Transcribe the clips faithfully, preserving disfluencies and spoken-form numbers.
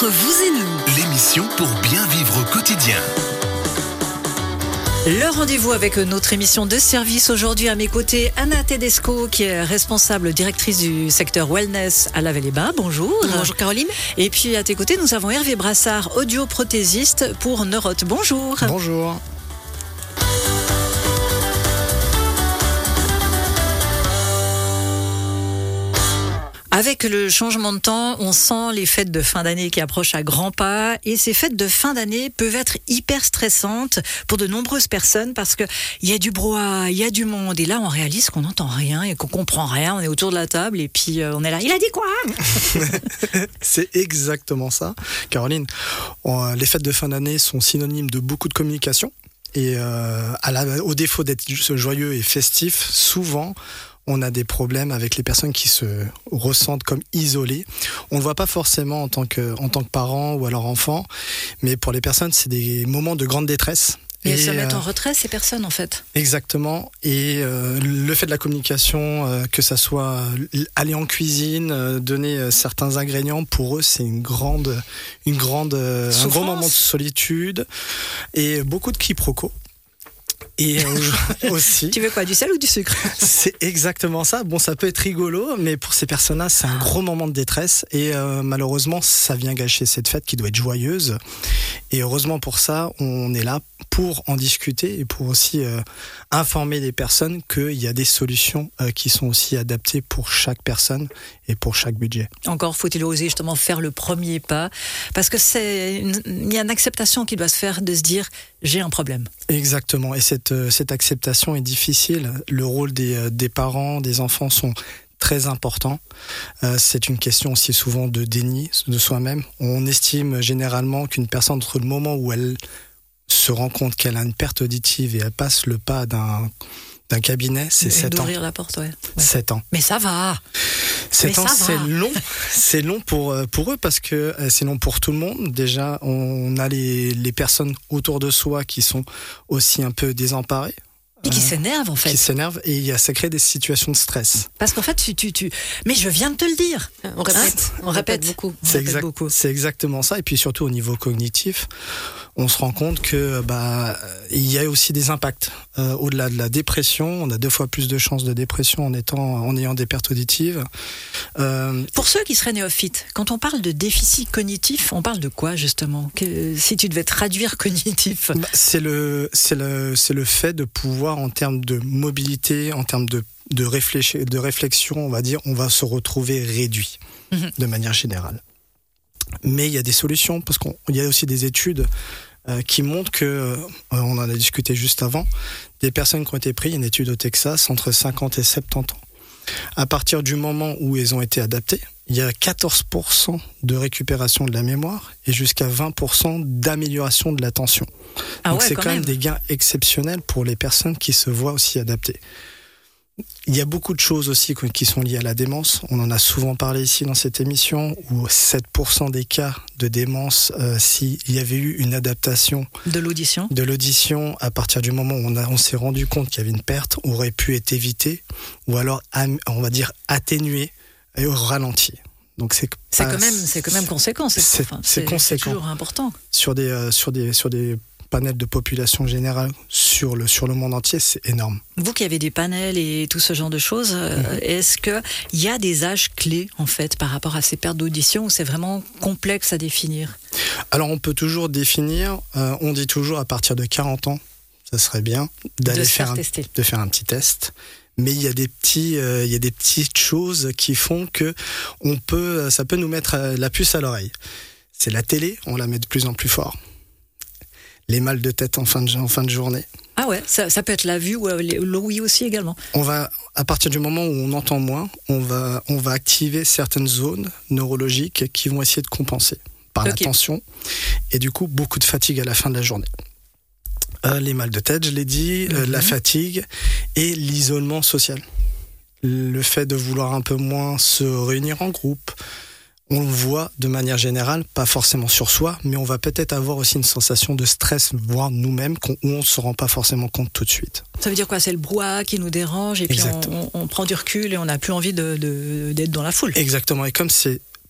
Entre vous et nous, l'émission pour bien vivre au quotidien. Le rendez-vous avec notre émission de service aujourd'hui. À mes côtés, Anna Tedesco, qui est responsable directrice du secteur wellness à la Vallée-Bain. Bonjour. Bonjour Caroline. Et puis à tes côtés, nous avons Hervé Brassard, audioprothésiste pour Neuroth. Bonjour. Bonjour. Avec le changement de temps, on sent les fêtes de fin d'année qui approchent à grands pas. Et ces fêtes de fin d'année peuvent être hyper stressantes pour de nombreuses personnes parce qu'il y a du brouhaha, il y a du monde. Et là, on réalise qu'on n'entend rien et qu'on comprend rien. On est autour de la table et puis euh, on est là. Il a dit quoi? C'est exactement ça, Caroline. On, les fêtes de fin d'année sont synonymes de beaucoup de communication. Et euh, à la, au défaut d'être joyeux et festif, souvent... on a des problèmes avec les personnes qui se ressentent comme isolées. On ne le voit pas forcément en tant que, en tant que parent ou alors enfant, mais pour les personnes, c'est des moments de grande détresse. Et, et elles se mettent en retrait, ces personnes, en fait. Exactement. Et euh, le fait de la communication, euh, que ça soit aller en cuisine, euh, donner euh, certains ingrédients, pour eux, c'est une grande, une grande, euh, un grand moment de solitude et beaucoup de quiproquos. Et aussi. Tu veux quoi, du sel ou du sucre? C'est exactement ça. Bon, ça peut être rigolo, mais pour ces personnes-là, c'est un gros moment de détresse. Et euh, malheureusement, ça vient gâcher cette fête qui doit être joyeuse. Et heureusement pour ça, on est là pour en discuter et pour aussi euh, informer les personnes qu'il y a des solutions euh, qui sont aussi adaptées pour chaque personne et pour chaque budget. Encore faut-il oser justement faire le premier pas, parce que c'est une, il y a une acceptation qui doit se faire de se dire j'ai un problème. Exactement. Et cette, euh, cette acceptation est difficile. Le rôle des, euh, des parents, des enfants sont très important. Euh, c'est une question aussi souvent de déni de soi-même. On estime généralement qu'une personne, entre le moment où elle se rend compte qu'elle a une perte auditive et elle passe le pas d'un, d'un cabinet, c'est sept ans. D'ouvrir la porte, ouais. ouais. sept ans. Mais ça va. sept ans, c'est long. C'est long pour, pour eux parce que c'est long pour tout le monde. Déjà, on a les, les personnes autour de soi qui sont aussi un peu désemparées. Et qui s'énervent en fait. Qui s'énervent et il y a, ça crée des situations de stress. Parce qu'en fait, tu, tu, tu... Mais je viens de te le dire. On répète. Hein on, on répète, répète beaucoup. C'est, exact, beaucoup. C'est exactement ça. Et puis surtout au niveau cognitif, on se rend compte que bah il y a aussi des impacts. Euh, au-delà de la dépression, on a deux fois plus de chances de dépression en étant, en ayant des pertes auditives. Euh... Pour ceux qui seraient néophytes, quand on parle de déficit cognitif, on parle de quoi justement? Que, si tu devais traduire cognitif, bah, c'est le, c'est le, c'est le fait de pouvoir en termes de mobilité, en termes de, de, réfléchi- de réflexion, on va dire, on va se retrouver réduit mmh. de manière générale. Mais il y a des solutions, parce qu'il y a aussi des études euh, qui montrent que, euh, on en a discuté juste avant, des personnes qui ont été prises, une étude au Texas, entre cinquante et soixante-dix ans. À partir du moment où elles ont été adaptées, il y a quatorze pour cent de récupération de la mémoire et jusqu'à vingt pour cent d'amélioration de l'attention. Ah Donc ouais, c'est quand quand même même des gains exceptionnels pour les personnes qui se voient aussi adaptées. Il y a beaucoup de choses aussi qui sont liées à la démence. On en a souvent parlé ici dans cette émission, où sept pour cent des cas de démence, euh, s'il y avait eu une adaptation de l'audition, de l'audition à partir du moment où on, a, on s'est rendu compte qu'il y avait une perte, aurait pu être évité, ou alors, on va dire, atténué et ralenti. Donc c'est, c'est, pas, quand même, c'est quand même conséquent. C'est, c'est, enfin, c'est, c'est, conséquent. C'est toujours important. Sur des, euh, sur des, sur des panels de population générale sur le, sur le monde entier, c'est énorme. Vous qui avez des panels et tout ce genre de choses, mmh. est-ce qu'il y a des âges clés en fait par rapport à ces pertes d'audition ou c'est vraiment complexe à définir? Alors on peut toujours définir, euh, on dit toujours à partir de quarante ans, ça serait bien d'aller de faire, faire un, de faire un petit test. Mais il y a des petits, euh, il y a des petites choses qui font que on peut, ça peut nous mettre la puce à l'oreille. C'est la télé, on la met de plus en plus fort. Les mal de tête en fin de, en fin de journée. Ah ouais, ça, ça peut être la vue ou l'ouïe aussi également. On va, à partir du moment où on entend moins, on va, on va activer certaines zones neurologiques qui vont essayer de compenser par okay. la tension et du coup beaucoup de fatigue à la fin de la journée. Euh, les mal de tête, je l'ai dit, mm-hmm. euh, la fatigue et l'isolement social. Le fait de vouloir un peu moins se réunir en groupe. On le voit de manière générale, pas forcément sur soi, mais on va peut-être avoir aussi une sensation de stress, voire nous-mêmes, où on ne se rend pas forcément compte tout de suite. Ça veut dire quoi? C'est le brouhaha qui nous dérange et puis on, on, on prend du recul et on n'a plus envie de, de, d'être dans la foule. Exactement, et comme c'est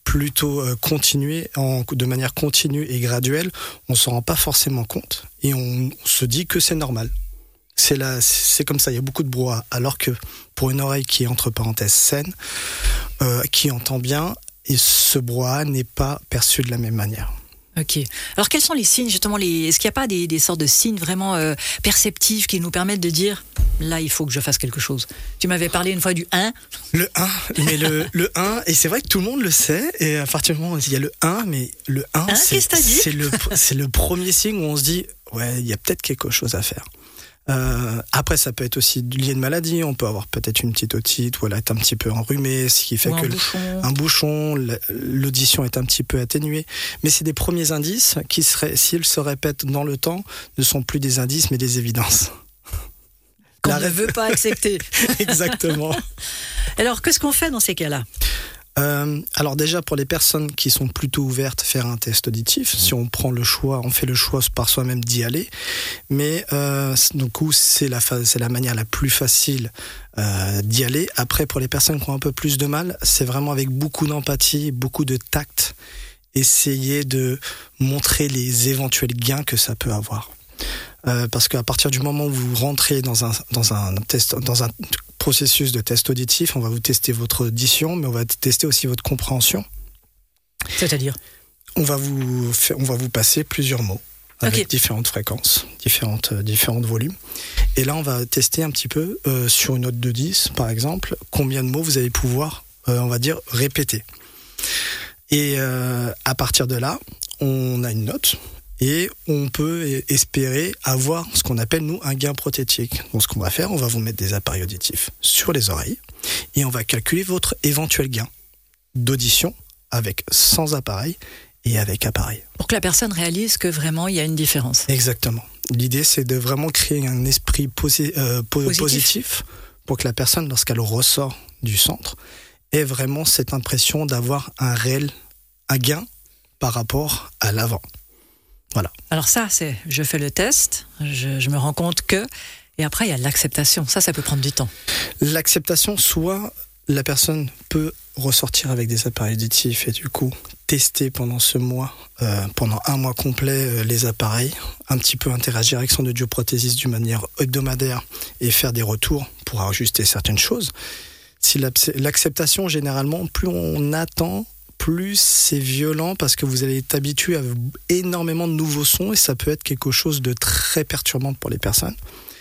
plutôt euh, continuer en, de manière continue et graduelle, on s'en rend pas forcément compte et on, on se dit que c'est normal. C'est, la, c'est comme ça, il y a beaucoup de brouhaha. Alors que pour une oreille qui est entre parenthèses saine, euh, qui entend bien, et ce brouhaha n'est pas perçu de la même manière. Ok. Alors quels sont les signes justement les... Est-ce qu'il n'y a pas des, des sortes de signes vraiment euh, perceptifs qui nous permettent de dire là il faut que je fasse quelque chose? Tu m'avais parlé une fois du un. Le un, mais le, le un, et c'est vrai que tout le monde le sait, et à partir du moment où il y a le un, mais le un, hein, c'est, qu'est-ce que t'as dit c'est, le, c'est le premier signe où on se dit ouais, il y a peut-être quelque chose à faire. Euh, après, ça peut être aussi lié à une maladie. On peut avoir peut-être une petite otite ou elle est un petit peu enrhumée, ce qui fait ou que un bouchon. un bouchon, l'audition est un petit peu atténuée. Mais c'est des premiers indices qui, seraient, s'ils se répètent dans le temps, ne sont plus des indices mais des évidences. Qu'on La ne rêve... veut pas accepter. Exactement. Alors, qu'est-ce qu'on fait dans ces cas-là? Euh, alors déjà pour les personnes qui sont plutôt ouvertes, faire un test auditif. Si on prend le choix, on fait le choix par soi-même d'y aller. Mais euh, du coup c'est la c'est la manière la plus facile euh, d'y aller. Après pour les personnes qui ont un peu plus de mal, c'est vraiment avec beaucoup d'empathie, beaucoup de tact, essayer de montrer les éventuels gains que ça peut avoir. Euh, parce qu'à partir du moment où vous rentrez dans un dans un test dans un processus de test auditif, on va vous tester votre audition, mais on va tester aussi votre compréhension. C'est-à-dire ? On va vous faire, on va vous passer plusieurs mots avec okay. différentes fréquences, différentes euh, différentes volumes. Et là, on va tester un petit peu euh, sur une note de dix, par exemple, combien de mots vous allez pouvoir, euh, on va dire, répéter. Et euh, à partir de là, on a une note. Et on peut espérer avoir ce qu'on appelle, nous, un gain prothétique. Donc, ce qu'on va faire, on va vous mettre des appareils auditifs sur les oreilles et on va calculer votre éventuel gain d'audition avec sans appareil et avec appareil. Pour que la personne réalise que vraiment, il y a une différence. Exactement. L'idée, c'est de vraiment créer un esprit posi- euh, po- positif. positif pour que la personne, lorsqu'elle ressort du centre, ait vraiment cette impression d'avoir un réel un gain par rapport à l'avant. Voilà. Alors ça, c'est, je fais le test, je, je me rends compte que, et après il y a l'acceptation. Ça, ça peut prendre du temps. L'acceptation, soit la personne peut ressortir avec des appareils auditifs et du coup tester pendant ce mois, euh, pendant un mois complet, euh, les appareils, un petit peu interagir avec son audioprothésiste d'une manière hebdomadaire et faire des retours pour ajuster certaines choses. Si l'acceptation, généralement, plus on attend, plus c'est violent parce que vous allez être habitué à énormément de nouveaux sons et ça peut être quelque chose de très perturbant pour les personnes.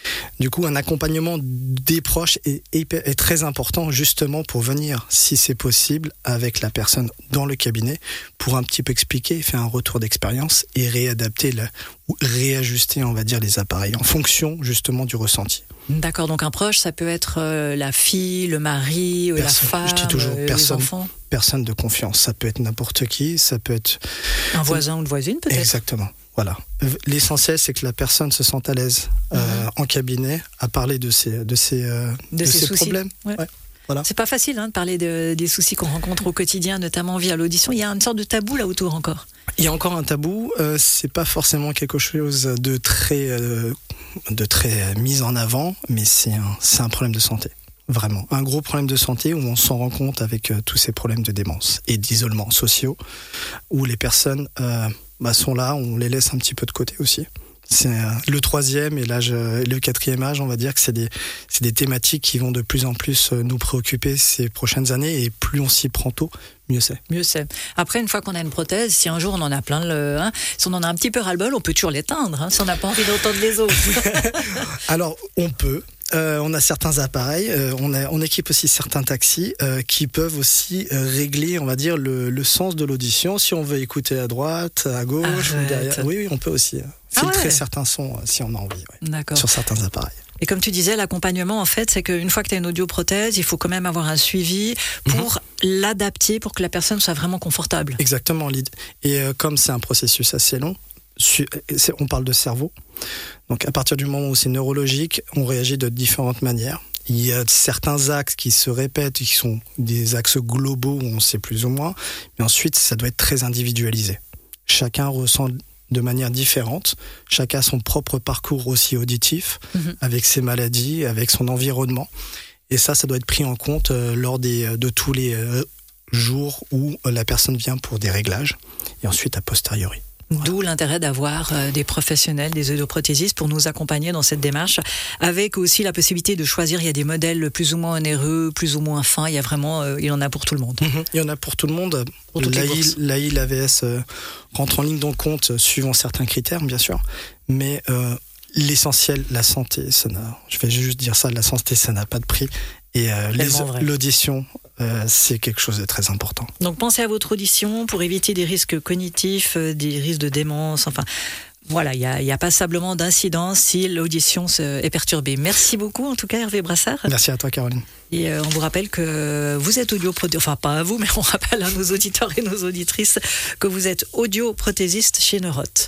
Du coup, un accompagnement des proches est, est très important justement pour venir, si c'est possible, avec la personne dans le cabinet pour un petit peu expliquer, faire un retour d'expérience et réadapter la, ou réajuster, on va dire, les appareils en fonction justement du ressenti. D'accord, donc un proche, ça peut être euh, la fille, le mari, personne, la femme, je dis toujours, euh, personne, les enfants. Personne de confiance. Ça peut être n'importe qui, ça peut être... Un voisin ou une voisine peut-être. Exactement, voilà. L'essentiel, c'est que la personne se sente à l'aise euh, mmh. en cabinet à parler de ses, de ses, euh, de de ses, ses soucis. problèmes. Ouais. Ouais. Voilà. C'est pas facile hein, de parler de, des soucis qu'on rencontre au quotidien, notamment via l'audition. Il y a une sorte de tabou là autour encore. Il y a encore un tabou. Euh, c'est pas forcément quelque chose de très, euh, de très mis en avant, mais c'est un, c'est un problème de santé. Vraiment. Un gros problème de santé où on s'en rend compte avec euh, tous ces problèmes de démence et d'isolement sociaux, où les personnes euh, bah, sont là, on les laisse un petit peu de côté aussi. C'est euh, le troisième et l'âge, euh, le quatrième âge, on va dire que c'est des, c'est des thématiques qui vont de plus en plus euh, nous préoccuper ces prochaines années et plus on s'y prend tôt, mieux c'est. Mieux c'est. Après, une fois qu'on a une prothèse, si un jour on en a plein le, hein, si on en a un petit peu ras-le-bol, on peut toujours l'éteindre, hein, si on n'a pas envie d'entendre les autres. Alors, on peut. Euh, on a certains appareils, euh, on, a, on équipe aussi certains taxis euh, qui peuvent aussi euh, régler, on va dire, le, le sens de l'audition. Si on veut écouter à droite, à gauche, Arrête. ou derrière. Oui, oui, on peut aussi euh, filtrer ah ouais. certains sons euh, si on a envie, ouais, D'accord. sur certains appareils. Et comme tu disais, l'accompagnement, en fait, c'est qu'une fois que tu as une audioprothèse, il faut quand même avoir un suivi pour mmh. l'adapter, pour que la personne soit vraiment confortable. Exactement. Et euh, comme c'est un processus assez long, on parle de cerveau. Donc à partir du moment où c'est neurologique, on réagit de différentes manières. Il y a certains axes qui se répètent, qui sont des axes globaux où on sait plus ou moins, mais ensuite ça doit être très individualisé. Chacun ressent de manière différente, chacun a son propre parcours aussi auditif, mmh. avec ses maladies, avec son environnement. Et ça, ça doit être pris en compte euh, lors des, de tous les... Euh, jour où la personne vient pour des réglages et ensuite a posteriori. Voilà. D'où l'intérêt d'avoir euh, des professionnels, des audioprothésistes pour nous accompagner dans cette démarche, avec aussi la possibilité de choisir. Il y a des modèles plus ou moins onéreux, plus ou moins fins. Il y a vraiment, euh, il y en a pour tout le monde. Mmh, il y en a pour tout le monde. L'A I, l'A V S euh, rentre en ligne de compte suivant certains critères, bien sûr, mais euh, l'essentiel, la santé, ça n'a. Je vais juste dire ça, la santé, ça n'a pas de prix. Et euh, les, l'audition, euh, c'est quelque chose de très important. Donc pensez à votre audition pour éviter des risques cognitifs, euh, des risques de démence, enfin voilà, il n'y a, a passablement d'incidence si l'audition est perturbée. Merci beaucoup en tout cas Hervé Brassard. Merci à toi Caroline. Et euh, on vous rappelle que vous êtes audioprothésiste, enfin pas à vous, mais on rappelle à nos auditeurs et nos auditrices que vous êtes audioprothésiste chez Neuroth.